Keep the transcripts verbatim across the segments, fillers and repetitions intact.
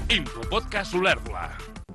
Infopodcast Olèrdola.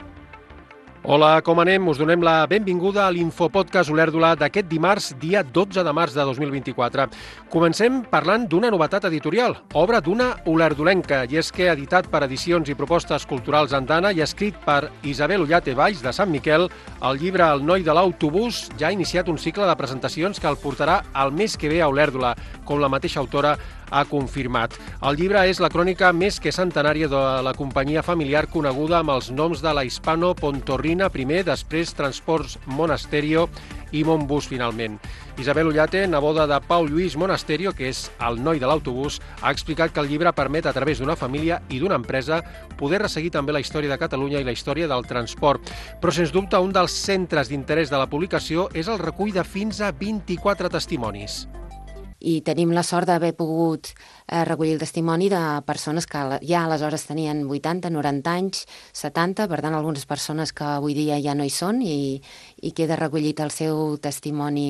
Hola, com anem? Us donem la benvinguda a l'Infopodcast Olèrdola d'aquest dimarts, dia dotze de març de dos mil vint-i-quatre. Comencem parlant d'una novetat editorial, obra d'una olerdolenca, i és que editat per Edicions i Propostes Culturals Andana i escrit per Isabel Ollate Valls de Sant Miquel, el llibre El noi de l'autobús ja ha iniciat un cicle de presentacions que el portarà el mes que ve a Olèrdola, com la mateixa autora ha confirmat. El llibre és la crònica més que centenària de la companyia familiar coneguda amb els noms de la Hispano Pontorrina primer, després Transports Monasterio i Montbus finalment. Isabel Ollate, neboda de Pau Lluís Monasterio, que és el noi de l'autobús, ha explicat que el llibre permet a través d'una família i d'una empresa poder resseguir també la història de Catalunya i la història del transport. Però, sens dubte, un dels centres d'interès de la publicació és el recull de fins a vint-i-quatre testimonis. I tenim la sort d'haver pogut eh, recollir el testimoni de persones que ja aleshores tenien vuitanta, noranta anys, setanta, per tant, algunes persones que avui dia ja no hi són i, i queda recollit el seu testimoni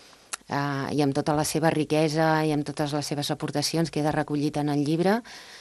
eh, i amb tota la seva riquesa i amb totes les seves aportacions queda recollit en el llibre.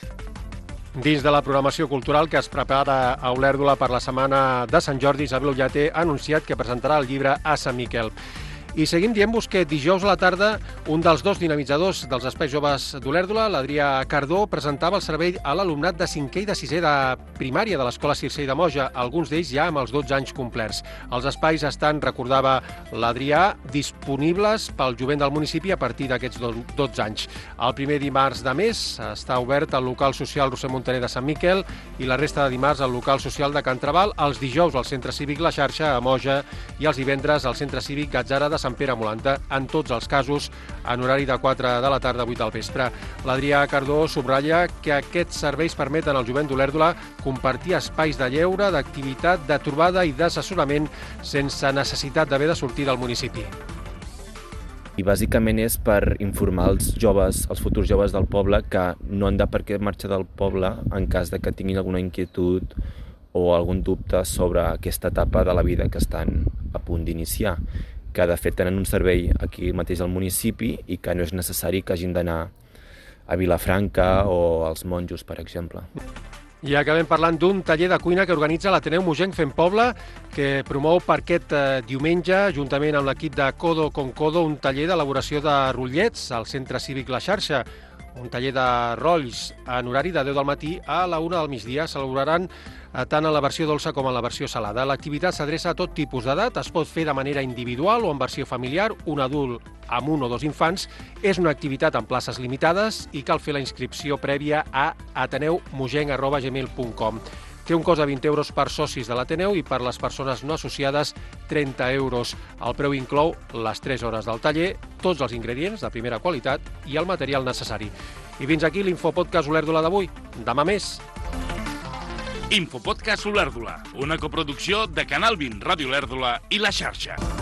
Dins de la programació cultural que es prepara a Olèrdola per la Setmana de Sant Jordi, Isabel Ollate ha anunciat que presentarà el llibre a Sant Miquel. I seguim dient-vos que dijous a la tarda un dels dos dinamitzadors dels Espais Joves d'Olèrdola, l'Adrià Cardó, presentava el servei a l'alumnat de cinquè i de sisè de primària de l'Escola Circell de Moja, alguns d'ells ja amb els dotze anys complerts. Els espais estan, recordava l'Adrià, disponibles pel jovent del municipi a partir d'aquests dotze anys. El primer dimarts de mes està obert el local social Roser Montaner de Sant Miquel i la resta de dimarts el local social de Can Trabal, els dijous al Centre Cívic La Xarxa a Moja i els divendres al Centre Cívic Gatzara de Sant Pere Molanta, en tots els casos en horari de quatre de la tarda a vuit del vespre. L'Adrià Cardó subratlla que aquests serveis permeten al jovent d'Olèrdola compartir espais de lleure, d'activitat, de trobada i d'assessorament sense necessitat d'haver de sortir del municipi. I bàsicament és per informar els joves, els futurs joves del poble, que no han de per què marxar del poble en cas de que tinguin alguna inquietud o algun dubte sobre aquesta etapa de la vida que estan a punt d'iniciar, que de fet tenen un servei aquí mateix al municipi i que no és necessari que hagin d'anar a Vilafranca o als Monjos, per exemple. I acabem parlant d'un taller de cuina que organitza l'Ateneu Mogenc Fent Poble, que promou per aquest eh, diumenge, juntament amb l'equip de Codo con Codo, un taller d'elaboració de rotllets al Centre Cívic La Xarxa. Un taller de rolls en horari de deu del matí a la una del migdia. S'elaboraran tant en la versió dolça com en la versió salada. L'activitat s'adreça a tot tipus d'edat, es pot fer de manera individual o en versió familiar, un adult amb un o dos infants. És una activitat amb places limitades i cal fer la inscripció prèvia a ateneu mogenc arroba gmail punt com. Té un cost de vint euros per socis de l'Ateneu i per les persones no associades trenta euros. El preu inclou les tres hores del taller, tots els ingredients de primera qualitat i el material necessari. I fins aquí l'Infopodcast Olèrdola d'avui. Demà més. Infopodcast Olèrdola, una coproducció de Canal vint, Ràdio Olèrdola i La Xarxa.